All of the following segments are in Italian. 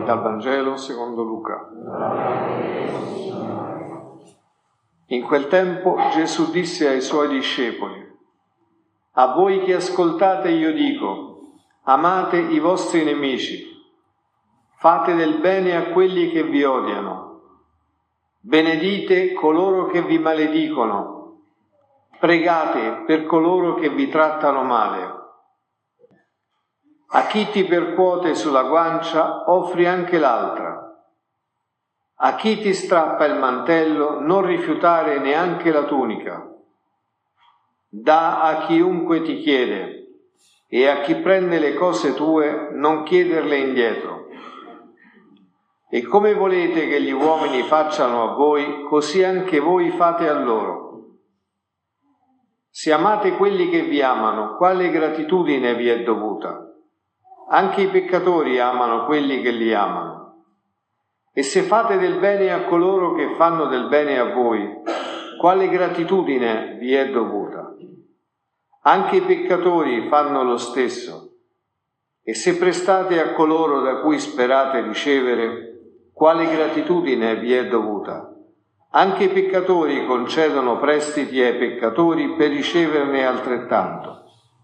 Dal Vangelo secondo Luca. In quel tempo Gesù disse ai suoi discepoli: a voi che ascoltate io dico, amate i vostri nemici, fate del bene a quelli che vi odiano, benedite coloro che vi maledicono, pregate per coloro che vi trattano male. A chi ti percuote sulla guancia offri anche l'altra. A chi ti strappa il mantello non rifiutare neanche la tunica. Dà a chiunque ti chiede e a chi prende le cose tue non chiederle indietro. E come volete che gli uomini facciano a voi, così anche voi fate a loro. Se amate quelli che vi amano, quale gratitudine vi è dovuta? Anche i peccatori amano quelli che li amano. E se fate del bene a coloro che fanno del bene a voi, quale gratitudine vi è dovuta? Anche i peccatori fanno lo stesso. E se prestate a coloro da cui sperate ricevere, quale gratitudine vi è dovuta? Anche i peccatori concedono prestiti ai peccatori per riceverne altrettanto.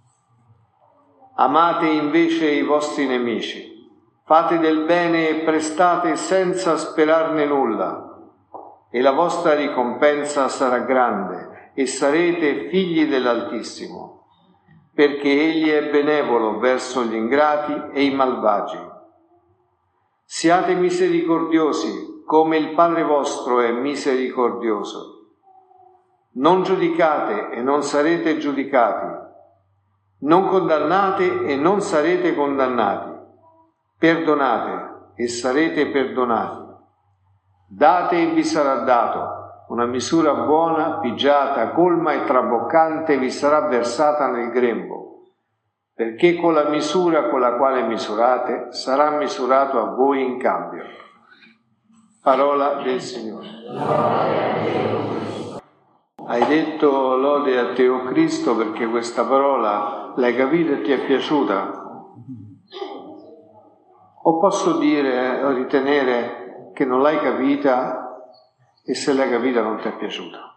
Amate invece i vostri nemici, fate del bene e prestate senza sperarne nulla, e la vostra ricompensa sarà grande e sarete figli dell'Altissimo, perché Egli è benevolo verso gli ingrati e i malvagi. Siate misericordiosi, come il Padre vostro è misericordioso. Non giudicate e non sarete giudicati. Non condannate e non sarete condannati. Perdonate e sarete perdonati. Date e vi sarà dato. Una misura buona, pigiata, colma e traboccante vi sarà versata nel grembo. Perché con la misura con la quale misurate sarà misurato a voi in cambio. Parola del Signore. Hai detto lode a te, o Cristo, perché questa parola l'hai capita e ti è piaciuta? O posso dire o ritenere che non l'hai capita e se l'hai capita non ti è piaciuta?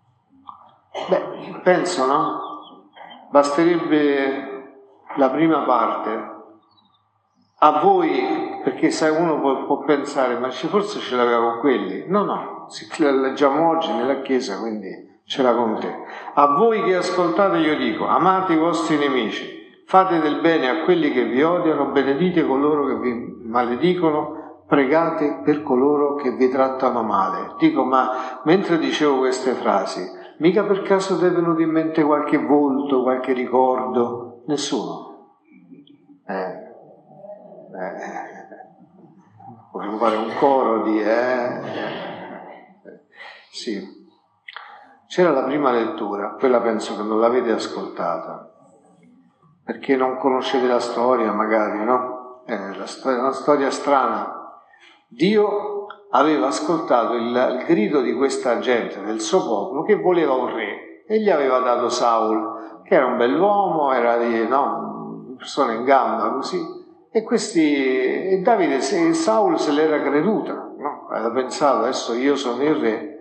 Beh, penso, no? Basterebbe la prima parte. A voi, perché sai, uno può pensare, ma forse ce l'aveva con quelli. No, la leggiamo oggi nella Chiesa, quindi ce l'ha con te. A voi che ascoltate io dico, amate i vostri nemici, fate del bene a quelli che vi odiano, benedite coloro che vi maledicono, pregate per coloro che vi trattano male. Dico, ma mentre dicevo queste frasi, mica per caso ti è venuto in mente qualche volto, qualche ricordo? Nessuno? Volevo fare un coro di sì. C'era la prima lettura, quella penso che non l'avete ascoltata, perché non conoscete la storia magari, no? La storia è una storia strana. Dio aveva ascoltato il grido di questa gente, del suo popolo, che voleva un re, e gli aveva dato Saul, che era un bell'uomo, era una persona in gamba, così. E Davide e Saul se l'era creduta, no? Aveva pensato, adesso io sono il re.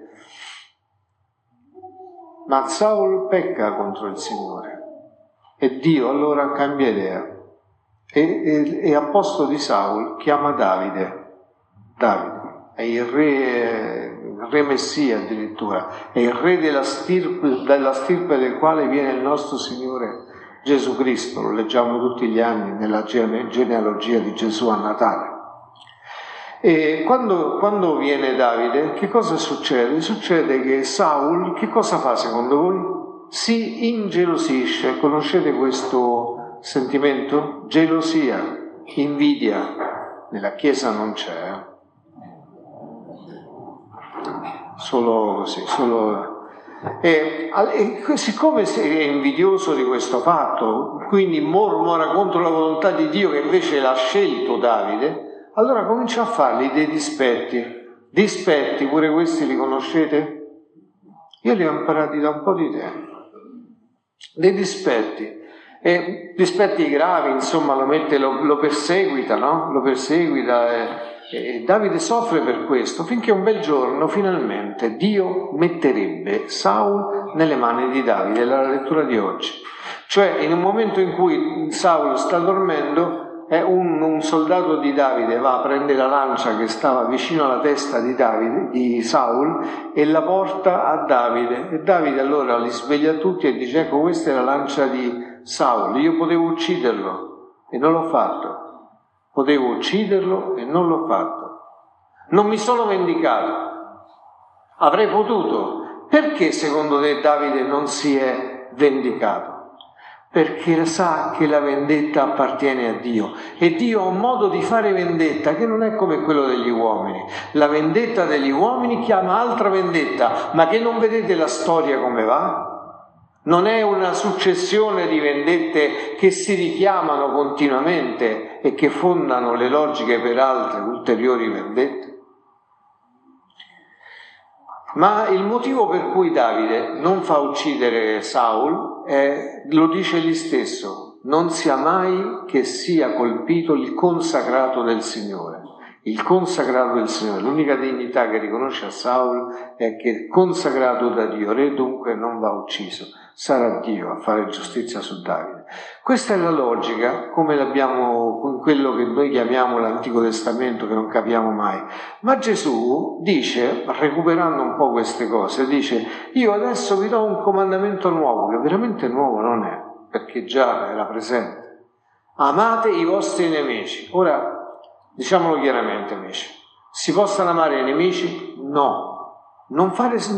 Ma Saul pecca contro il Signore e Dio allora cambia idea e a posto di Saul chiama Davide. Davide è il re Messia addirittura, è il re della stirpe del quale viene il nostro Signore Gesù Cristo. Lo leggiamo tutti gli anni nella genealogia di Gesù a Natale. E quando viene Davide, che cosa succede? Succede che Saul, che cosa fa secondo voi? Si ingelosisce. Conoscete questo sentimento? Gelosia, invidia. Nella Chiesa non c'è. Solo così, E siccome è invidioso di questo fatto, quindi mormora contro la volontà di Dio che invece l'ha scelto Davide, allora comincia a fargli dei dispetti. Dispetti, pure questi li conoscete? Io li ho imparati da un po' di tempo. Dei dispetti. E dispetti gravi, insomma, lo perseguita, no? Lo perseguita e Davide soffre per questo, finché un bel giorno finalmente Dio metterebbe Saul nelle mani di Davide, la lettura di oggi. Cioè, in un momento in cui Saulo sta dormendo, un soldato di Davide va a prendere la lancia che stava vicino alla testa di Saul, e la porta a Davide. E Davide allora li sveglia tutti e dice: ecco, questa è la lancia di Saul, io potevo ucciderlo e non l'ho fatto. Potevo ucciderlo e non l'ho fatto. Non mi sono vendicato. Avrei potuto. Perché secondo te Davide non si è vendicato? Perché sa che la vendetta appartiene a Dio, e Dio ha un modo di fare vendetta che non è come quello degli uomini. La vendetta degli uomini chiama altra vendetta, ma che non vedete la storia come va? Non è una successione di vendette che si richiamano continuamente e che fondano le logiche per altre ulteriori vendette. Ma il motivo per cui Davide non fa uccidere Saul lo dice egli stesso: non sia mai che sia colpito il consacrato del Signore. Il consacrato del Signore, l'unica dignità che riconosce a Saul è che è consacrato da Dio, re dunque non va ucciso, sarà Dio a fare giustizia su Davide. Questa è la logica, come l'abbiamo con quello che noi chiamiamo l'Antico Testamento, che non capiamo mai. Ma Gesù dice, recuperando un po' queste cose, dice: io adesso vi do un comandamento nuovo, che veramente nuovo non è, perché già era presente. Amate i vostri nemici. Ora, diciamolo chiaramente, amici, si possono amare i nemici? No, non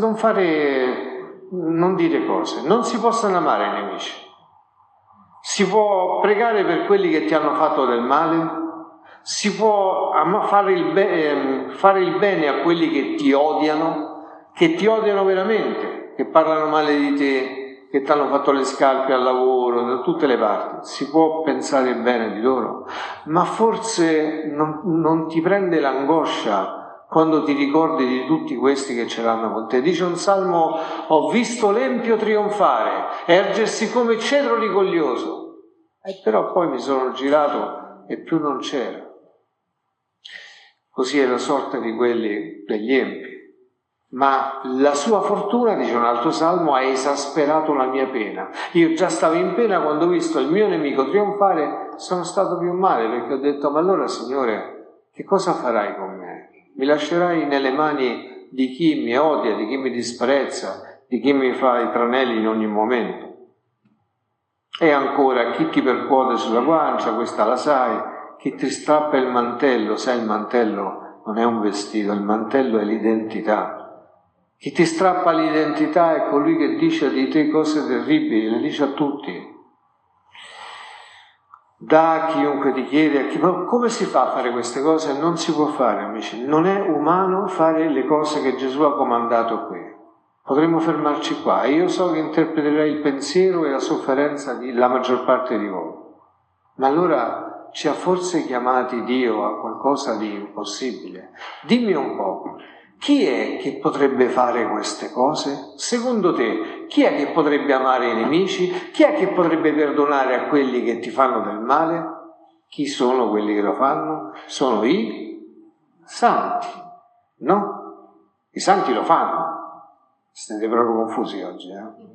dire cose, non si possono amare i nemici. Si può pregare per quelli che ti hanno fatto del male, si può fare il bene a quelli che ti odiano veramente, che parlano male di te, che ti hanno fatto le scarpe al lavoro, da tutte le parti. Si può pensare il bene di loro, ma forse non ti prende l'angoscia quando ti ricordi di tutti questi che ce l'hanno con te. Dice un salmo: ho visto l'empio trionfare, ergersi come cedro rigoglioso, però poi mi sono girato e più non c'era. Così è la sorte di quelli degli empi. Ma la sua fortuna, dice un altro salmo, ha esasperato la mia pena. Io già stavo in pena quando ho visto il mio nemico trionfare, sono stato più male, perché ho detto: ma allora, Signore, che cosa farai con me? Mi lascerai nelle mani di chi mi odia, di chi mi disprezza, di chi mi fa i tranelli in ogni momento. E ancora, chi ti percuote sulla guancia, questa la sai, chi ti strappa il mantello, sai, il mantello non è un vestito, il mantello è l'identità. Chi ti strappa l'identità è colui che dice di te cose terribili, le dice a tutti. Dà a chiunque ti chiede, ma come si fa a fare queste cose? Non si può fare, amici. Non è umano fare le cose che Gesù ha comandato qui. Potremmo fermarci qua. E io so che interpreterei il pensiero e la sofferenza della maggior parte di voi. Ma allora ci ha forse chiamati Dio a qualcosa di impossibile? Dimmi un po'. Chi è che potrebbe fare queste cose? Secondo te, chi è che potrebbe amare i nemici? Chi è che potrebbe perdonare a quelli che ti fanno del male? Chi sono quelli che lo fanno? Sono i santi, no? I santi lo fanno. Siete proprio confusi oggi,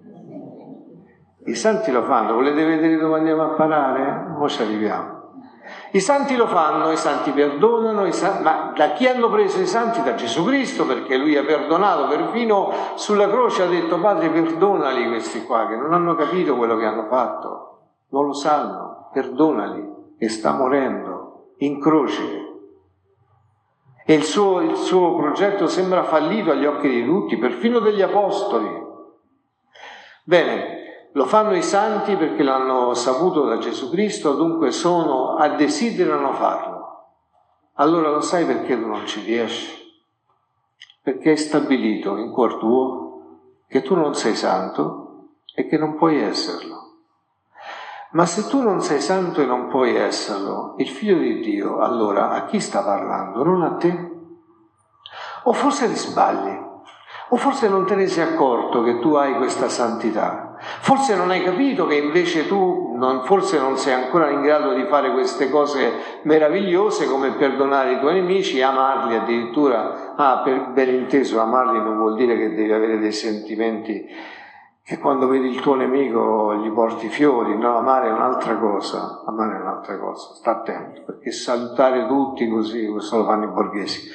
I santi lo fanno. Volete vedere dove andiamo a parare? Ora ci arriviamo. I santi lo fanno, i santi perdonano, ma da chi hanno preso i santi? Da Gesù Cristo, perché Lui ha perdonato, perfino sulla croce ha detto: Padre, perdonali questi qua che non hanno capito quello che hanno fatto, non lo sanno, perdonali, e sta morendo in croce. E il suo progetto sembra fallito agli occhi di tutti, perfino degli apostoli. Bene. Lo fanno i santi perché l'hanno saputo da Gesù Cristo, dunque desiderano farlo. Allora lo sai perché tu non ci riesci? Perché è stabilito in cuor tuo che tu non sei santo e che non puoi esserlo. Ma se tu non sei santo e non puoi esserlo, il Figlio di Dio, allora a chi sta parlando? Non a te? O forse ti sbagli? O forse non te ne sei accorto che tu hai questa santità? Forse non hai capito che invece tu forse non sei ancora in grado di fare queste cose meravigliose come perdonare i tuoi nemici, amarli addirittura. Per ben inteso, amarli non vuol dire che devi avere dei sentimenti che quando vedi il tuo nemico gli porti fiori. No, amare è un'altra cosa, sta attento, perché salutare tutti così, questo lo fanno i borghesi.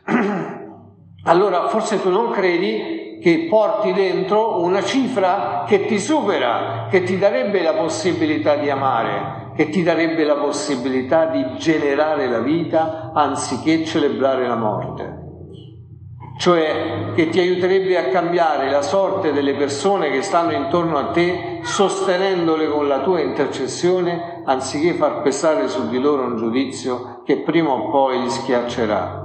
Allora forse tu non credi che porti dentro una cifra che ti supera, che ti darebbe la possibilità di amare, che ti darebbe la possibilità di generare la vita anziché celebrare la morte. Cioè che ti aiuterebbe a cambiare la sorte delle persone che stanno intorno a te, sostenendole con la tua intercessione, anziché far pesare su di loro un giudizio che prima o poi li schiaccerà.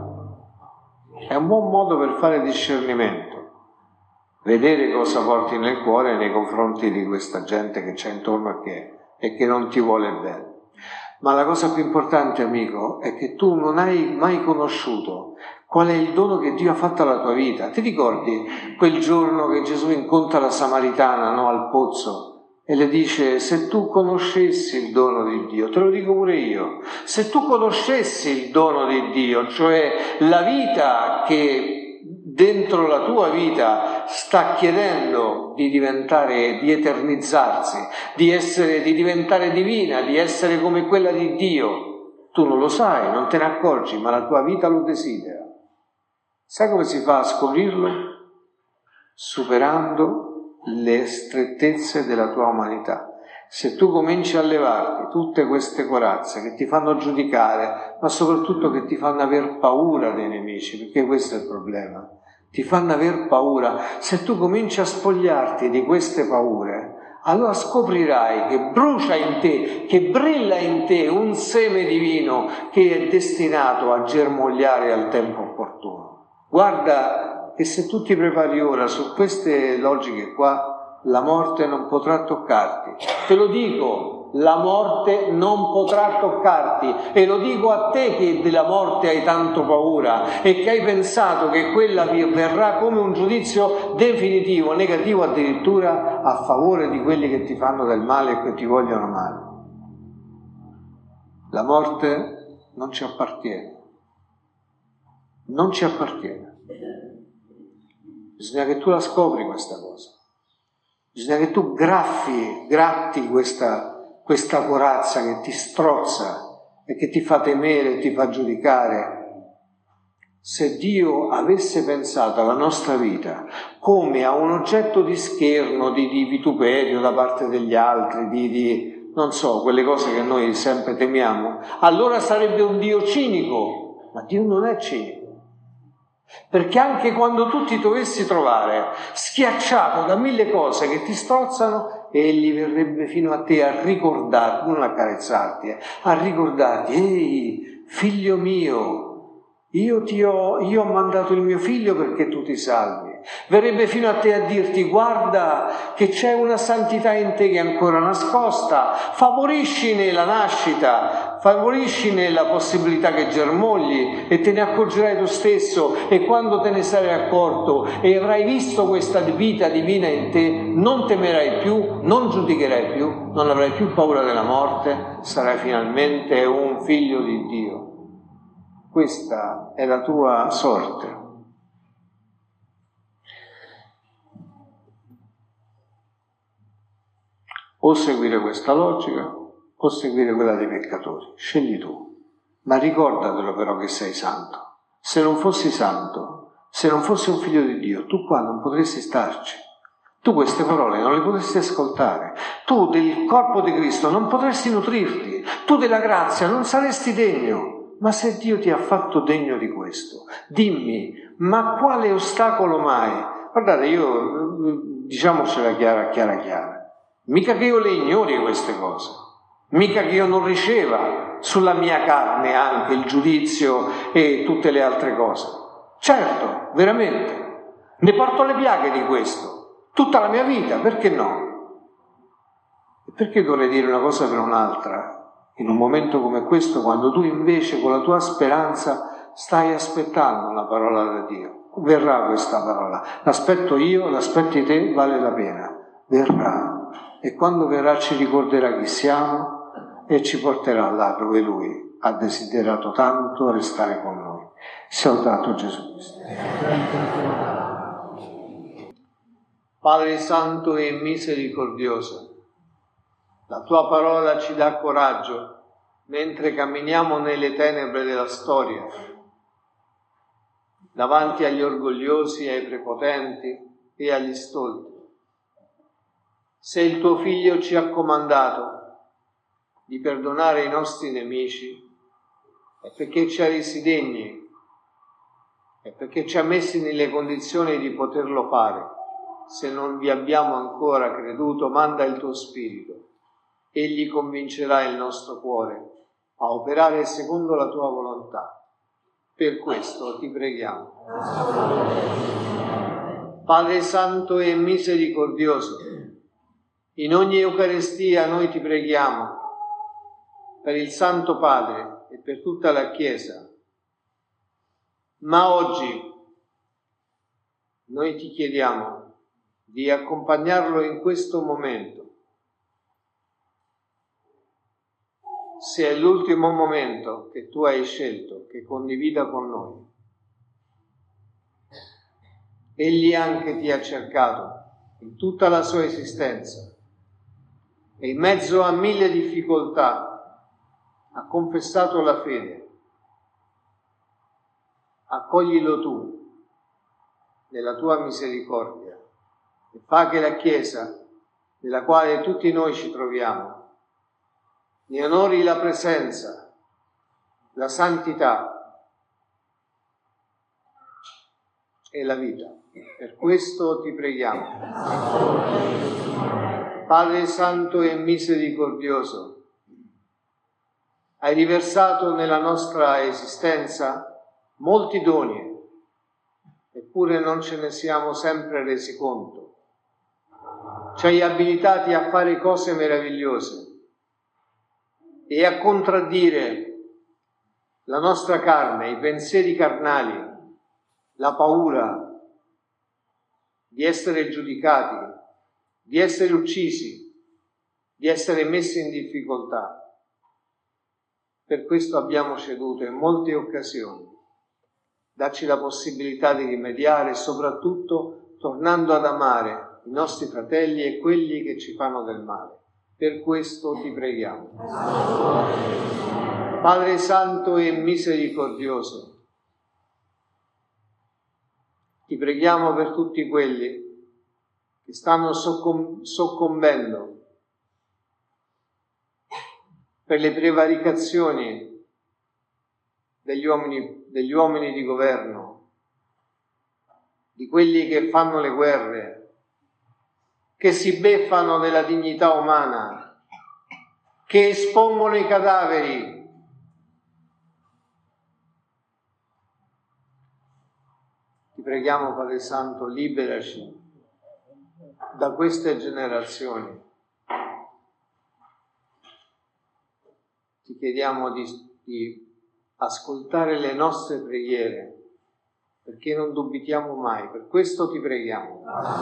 È un buon modo per fare discernimento, vedere cosa porti nel cuore nei confronti di questa gente che c'è intorno a te e che non ti vuole bene. Ma la cosa più importante, amico, è che tu non hai mai conosciuto qual è il dono che Dio ha fatto alla tua vita. Ti ricordi quel giorno che Gesù incontra la Samaritana, no, al pozzo, e le dice: se tu conoscessi il dono di Dio, te lo dico pure io, se tu conoscessi il dono di Dio, cioè la vita che dentro la tua vita sta chiedendo di diventare, di eternizzarsi, di diventare divina, di essere come quella di Dio, tu non lo sai, non te ne accorgi, ma la tua vita lo desidera. Sai come si fa a scoprirlo? Superando le strettezze della tua umanità. Se tu cominci a levarti tutte queste corazze che ti fanno giudicare, ma soprattutto che ti fanno aver paura dei nemici, perché questo è il problema, ti fanno aver paura. Se tu cominci a spogliarti di queste paure, allora scoprirai che brucia in te, che brilla in te un seme divino che è destinato a germogliare al tempo opportuno. Guarda che se tu ti prepari ora su queste logiche qua, la morte non potrà toccarti. Te lo dico, la morte non potrà toccarti, e lo dico a te che della morte hai tanto paura e che hai pensato che quella verrà come un giudizio definitivo, negativo addirittura, a favore di quelli che ti fanno del male e che ti vogliono male. La morte non ci appartiene. Non ci appartiene. Bisogna che tu la scopri questa cosa. Bisogna che tu gratti questa corazza che ti strozza e che ti fa temere e ti fa giudicare. Se Dio avesse pensato alla nostra vita come a un oggetto di scherno, di vituperio da parte degli altri, non so, quelle cose che noi sempre temiamo, allora sarebbe un Dio cinico. Ma Dio non è cinico. Perché anche quando tu ti dovessi trovare schiacciato da 1000 cose che ti strozzano, egli verrebbe fino a te a ricordarti, non a carezzarti, a ricordarti: ehi, figlio mio, io ho mandato il mio figlio perché tu ti salvi. Verrebbe fino a te a dirti: guarda che c'è una santità in te che è ancora nascosta, favoriscine la nascita, favoriscine la possibilità che germogli, e te ne accorgerai tu stesso, e quando te ne sarai accorto e avrai visto questa vita divina in te, non temerai più, non giudicherai più, non avrai più paura della morte, sarai finalmente un figlio di Dio. Questa è la tua sorte. O seguire questa logica o seguire quella dei peccatori. Scegli tu. Ma ricordatelo però che sei santo. Se non fossi santo, se non fossi un figlio di Dio, tu qua non potresti starci. Tu queste parole non le potresti ascoltare. Tu del corpo di Cristo non potresti nutrirti. Tu della grazia non saresti degno. Ma se Dio ti ha fatto degno di questo, dimmi, ma quale ostacolo mai? Guardate, io, diciamocela chiara. Mica che io le ignori queste cose. Mica che io non riceva sulla mia carne anche il giudizio e tutte le altre cose. Certo, veramente. Ne porto le piaghe di questo. Tutta la mia vita, perché no? E perché dovrei dire una cosa per un'altra? In un momento come questo, quando tu invece con la tua speranza stai aspettando la parola da Dio. Verrà questa parola. L'aspetto io, l'aspetti te, vale la pena. Verrà. e quando verrà ci ricorderà chi siamo e ci porterà là dove Lui ha desiderato tanto restare con noi. Sia lodato Gesù Cristo. Padre Santo e misericordioso, la Tua parola ci dà coraggio mentre camminiamo nelle tenebre della storia, davanti agli orgogliosi e ai prepotenti e agli stolti. Se il Tuo Figlio ci ha comandato di perdonare i nostri nemici, è perché ci ha resi degni, è perché ci ha messi nelle condizioni di poterlo fare. Se non vi abbiamo ancora creduto, manda il Tuo Spirito. Egli convincerà il nostro cuore a operare secondo la Tua volontà. Per questo ti preghiamo. Padre Santo e misericordioso, in ogni Eucaristia noi ti preghiamo per il Santo Padre e per tutta la Chiesa. Ma oggi noi ti chiediamo di accompagnarlo in questo momento. Se è l'ultimo momento che tu hai scelto che condivida con noi, egli anche ti ha cercato in tutta la sua esistenza e in mezzo a 1000 difficoltà ha confessato la fede. Accoglilo tu nella tua misericordia e fa che la Chiesa, nella quale tutti noi ci troviamo, ne onori la presenza, la santità e la vita. Per questo ti preghiamo. Padre Santo e misericordioso, hai riversato nella nostra esistenza molti doni, eppure non ce ne siamo sempre resi conto. Ci hai abilitati a fare cose meravigliose e a contraddire la nostra carne, i pensieri carnali, la paura di essere giudicati, di essere uccisi, di essere messi in difficoltà. Per questo abbiamo ceduto in molte occasioni. Dacci la possibilità di rimediare, soprattutto tornando ad amare i nostri fratelli e quelli che ci fanno del male. Per questo ti preghiamo. Padre Santo e misericordioso, ti preghiamo per tutti quelli che stanno soccombendo per le prevaricazioni degli uomini di governo, di quelli che fanno le guerre, che si beffano della dignità umana, che espongono i cadaveri. Ti preghiamo, Padre Santo, liberaci da queste generazioni. Ti chiediamo di ascoltare le nostre preghiere, perché non dubitiamo mai. Per questo ti preghiamo.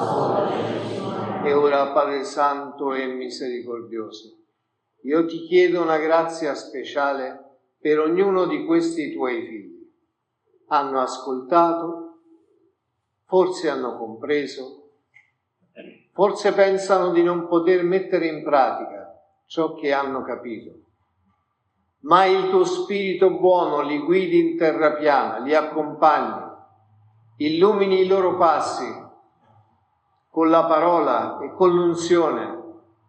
E ora, Padre Santo e misericordioso, io ti chiedo una grazia speciale per ognuno di questi tuoi figli. Hanno ascoltato, forse hanno compreso, forse pensano di non poter mettere in pratica ciò che hanno capito. Ma il tuo Spirito buono li guidi in terra piana, li accompagni, illumini i loro passi con la parola e con l'unzione,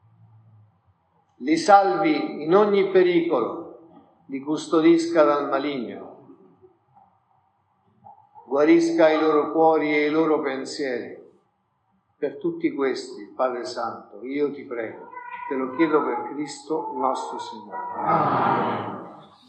li salvi in ogni pericolo, li custodisca dal maligno, guarisca i loro cuori e i loro pensieri. Per tutti questi, Padre Santo, io ti prego, te lo chiedo per Cristo nostro Signore. Amen.